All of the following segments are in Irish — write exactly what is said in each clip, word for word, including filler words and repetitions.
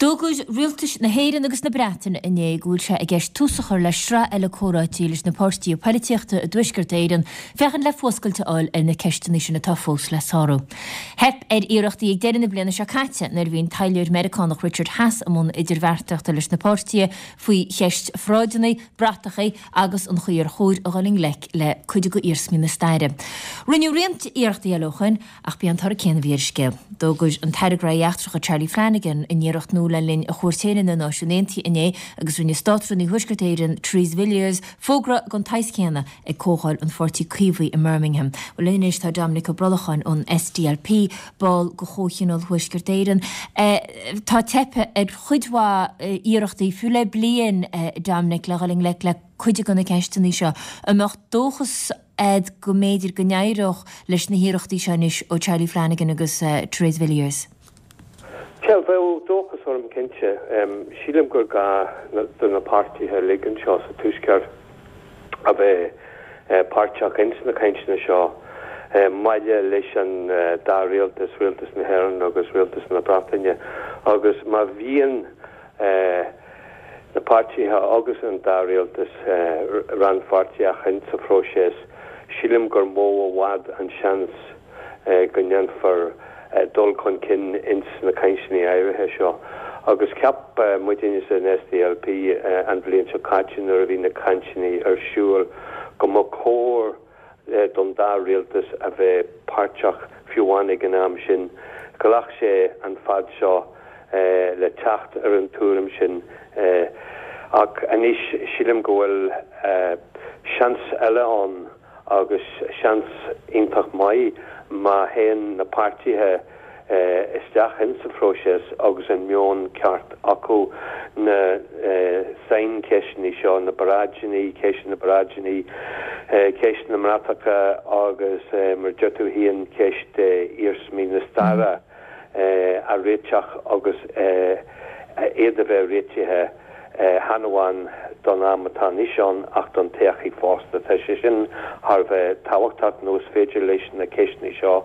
Dógúid rialtas na héireann agus na Breataine inné gúil se a gceist túsachar le sra eile córáidí leis na páirtí a políochta a dúisgur éireann fechan le fóscailte áil ar na ceistení sin na tá fós le sáró. Hep ar iarachtaí ag deireanna bliana se caite nar bhíon tailliúr Americánach Richard Haas amón idir bhearteachta leis na páirtí faoi cheist fráideanna, bratacha agus an chuir chóir a ghaling lec le chuide go irsmí na staire. Rinneú riant iarachtaí eilóchain ach bí an tar céan bhírsce. Dógúid an teiragra eachtracha Charlie Flanagan in iarach nó le linn a chuirtéine na náisiúnéntí inné agus rinne státrúní thuisgurtéireann Trees Villiers fógra gon taiscéanna ag cóáil an fortí cuimhí in Birmingham. Ó lénéis tá Dominic O'Brolachan ón S D L P ball go chóchinál thuisgurtéireann. Tá tepe ar chuidhá iarachtaí fiúla blian Dominic le galing le le chuide gona ceistení seo amach dóchas ed go méidir go neireach leis na hiarachtaí seanis ó Charlie Flanagan agus Trees Villiers. Well, bheith dóchas orm cinse, sílim gur ga na pártíthe ligan seo sa túisceart a bheith párteach ins na cainsna seo maile leis an dá rialtas, rialtas na Héireann agus rialtas na Breataine agus má bhíon na pártíthe agus an dá rialtas ran párteach ins sa phróiseas sílim gur mó a bhhad an seans go ndean for dul chun cin ins na cainsní éirithe seo. Agus ceap mu daine an S D L P an bblion seo caitsin ar a bhí na cainsní ar siúil go mo cór don dá rialtas a bheith páirteach fiúhánig an am sin golach sé an fad seo le teacht ar an túram sin ach anis sílim go bhfuil seans eile an agus seans intach mai má héan na pártíthe isteach in sa phróiseas agus an mion ceart acu na sain ceisní seo na baráidení, ceisn na baráidení, ceisn na mratacha agus mar deirtú híon ceist irsmí na stara a réiteach agus éidir bheith réitithe hanháin don amatá níseán ach don teachí fásta tá sé sin har bheith táhachtach nóos féidir leis na ceisní seo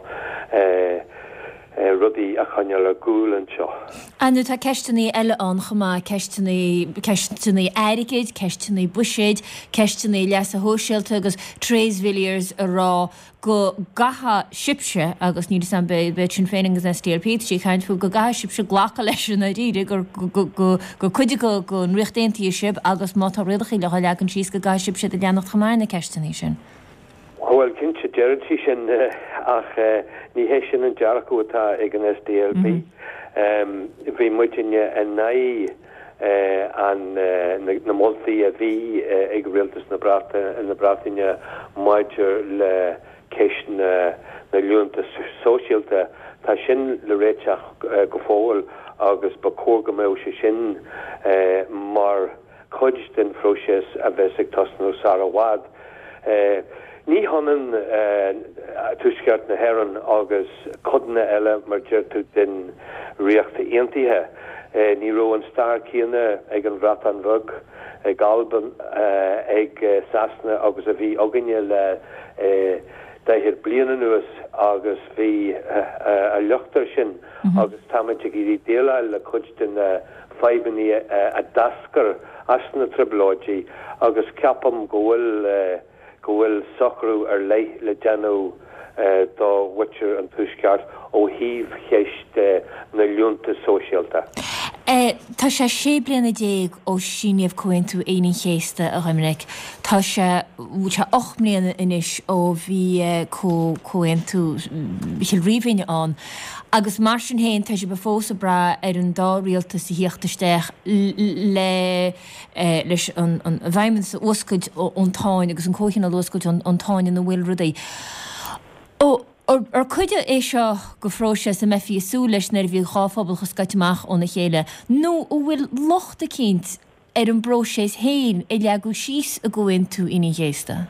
rudí a chaneal a gúil an seo. Anú tá ceistení eile an chumá ceistení airigid, ceistení buisiid, ceistení leas a hóisialta agus Trees Villiers a rá go gaha sibse agus ní san be be sin féin agus S D L P sí chaint fu go gaha sibse ghlacha leis na ríide gur go chuide go go nuachtaintí sib agus má tá ridachaí le legan síos go gaha sibse a leannacht chamáin na ceistení sin. Well, cinse deirtí sin ach ní hééis sin an dearachú atá ag an S D L P. Bhí muitinne an naí an na moltaí a bhí ag rialtas na Breataine maidir le ceisn na liúnta sóisialta tá sin le réiteach go fóil agus ba cór go méid sé sin mar chuid den phróiseas a bheith ag tosnú sara bhád. Ní hanan túisceart na Héireann agus codna eile mar deirtú den riachta aontaithe. Ní ró an star cíanna ag an bhreatan bhug ag Alban ag Sasna agus a bhí aganine le daithir bliana nuas agus bhí a leachtar sin agus táimeid ag irí déile le chuid den faibaní a dascar as na tribulóidí agus ceapam go bhfuil go bhfuil socrú ar lei le deanú dá bhaitear an túisceart ó híomh cheist na liúnta sóisialta. Tá sé sé bliana déag ó síneamh cointú éoinn chéasta a Ghiminic. Tá sé bhúte och mbliana inis ó bhí cointú bhí riomhhaine an. Agus mar sin héin tá sé be fósa bra ar an dá rialta sa híochtasteach le leis an bhaimmen sa oscaid ón táin agus an cóchin a oscaid an táin na bhfuil rudaí. Ó ar chuide é seo go phróise sa mefií sú leis nar bhí cháfabal go scaiteach óna chéile, nó ó bhfuil lochta cinnt ar an bróséis héin i leagú síos a gcuin tú iní chéasta?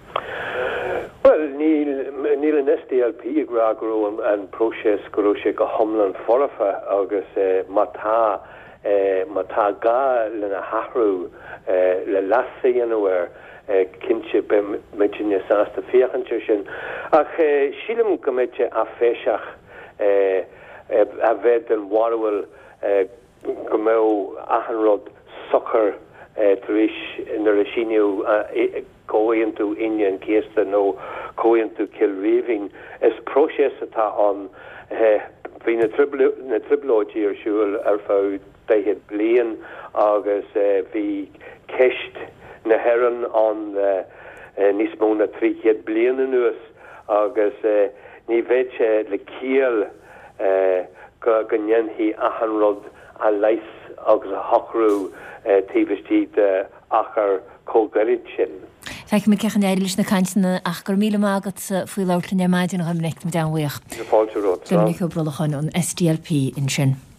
Well, níl an S D L P ag rágrú an próseas go sé go homlan forfa agus mátá mátá gá lena hathrú le lasí anhar cinse be meidine sásta féchantir sin ach sílim go méide a féiseach a bheith an warhfuil go mé ahanrod soccer tuis in a sinniu goin tú Indian Keista nó goin tú Kilreeving is proses atá an hí na triblódí ar siúil ar fád dé het blian agus hí ceist na heran an níos mó na tríchéad blian an nuas agus ní bhéid le cíal go gannhí ahanrod a leis agus a hochrú tíbhtí achar cógarid sin. Feic me cechan éiris na caiintena ach gur míle mágad faoi leirlinn maidin go mnicht me dahaoch. Na fáilte rud. Dominic O'Brolachan an S D L P in sin.